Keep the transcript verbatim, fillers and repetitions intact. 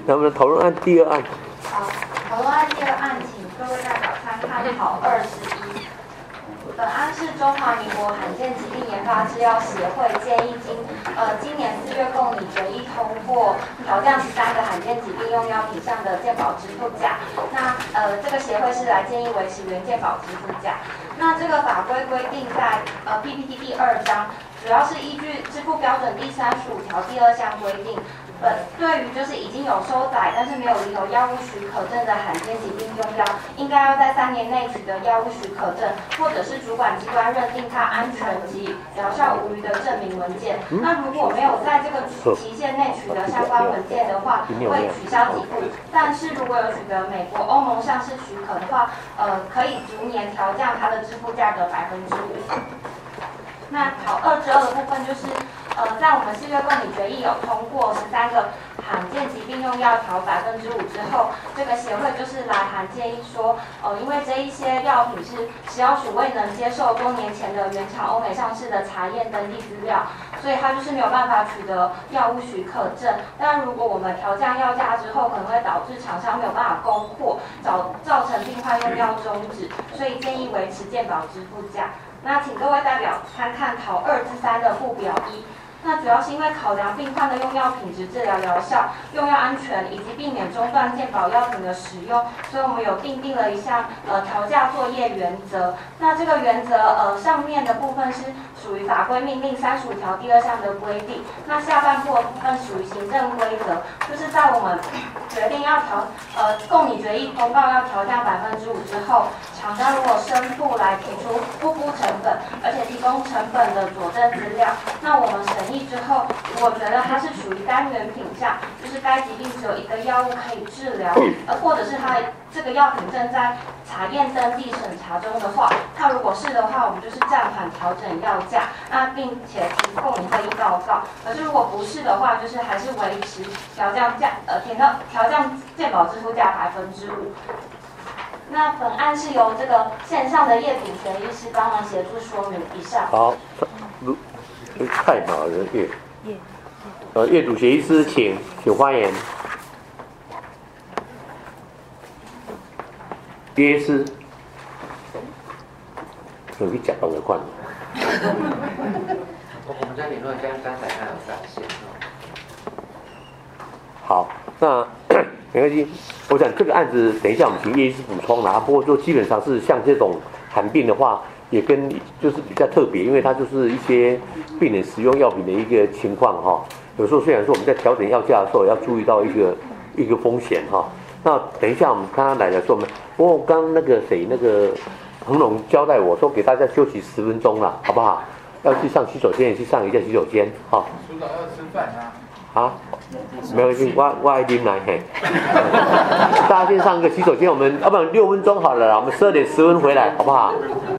那我们讨论案第二案。 好，讨论案第二案，请各位代表参看考二十一。本案是中华民国罕见疾病研发制药协会建议今呃今年四月共拟决议通过调降十三个罕见疾病用药品项的健保支付价。那呃这个协会是来建议维持原健保支付价。那这个法规规定在呃 P P T 第二章，主要是依据支付标准第三十五条第二项规定。本对于就是已经有收载但是没有领有药物许可证的罕见疾病用药，应该要在三年内取得药物许可证，或者是主管机关认定它安全及疗效无虞的证明文件。那如果没有在这个期限内取得相关文件的话，会取消给付。但是如果有取得美国、欧盟上市许可的话，呃，可以逐年调降它的支付价格百分之五。那考二之二的部分就是。呃，在我们四月共拟决议有通过十三个罕见疾病用药调百分之五之后，这个协会就是来函建议说，呃，因为这一些药品是食药署未能接受多年前的原厂欧美上市的查验登记资料，所以它就是没有办法取得药物许可证。但如果我们调降药价之后，可能会导致厂商没有办法供货，造造成病患用药终止，所以建议维持健保支付价。那请各位代表参看考二至三的附表一。那主要是因为考量病患的用药品质、治疗疗效、用药安全以及避免中断健保药品的使用，所以我们有订定了一项呃调价作业原则。那这个原则呃上面的部分是属于法规命令三十五条第二项的规定，那下半部的部分属于行政规则，就是在我们决定要调呃共拟决议通告要调降百分之五之后，厂商如果申诉来提出不估成本，而且提供成本的佐证资料，那我们审议之后，如果觉得它是属于单元品项，就是该疾病只有一个药物可以治疗，呃，或者是它这个药品正在查验登记审查中的话，那如果是的话，我们就是暂缓调整药价，那并且提供你会议报告。可是如果不是的话，就是还是维持调降价，呃，调降调降健保支付价百分之五。那本案是由这个线上的叶秉权医师帮忙协助说明。以上。 好，太好了，叶呃叶主席医师，请请发言。叶医师，有去讲到的快。 我们再联络一下，刚才他有展现。 好，那没关系。我想这个案子，等一下我们请叶医师补充啦。不过就基本上是像这种罕病的话，也跟就是比较特别，因为它就是一些病人使用药品的一个情况哈。有时候虽然说我们在调整药价的时候要注意到一个一个风险哈。那等一下我们看他来的时候，我们不过刚那个谁那个彭龙交代我说给大家休息十分钟了，好不好？要去上洗手间，也去上一下洗手间哈。 署长要吃饭啊。 啊，没关系，我我爱啉奶嘿。大家先上个洗手间，我们要不然六分钟好了啦，我们十二点十分回来，好不好？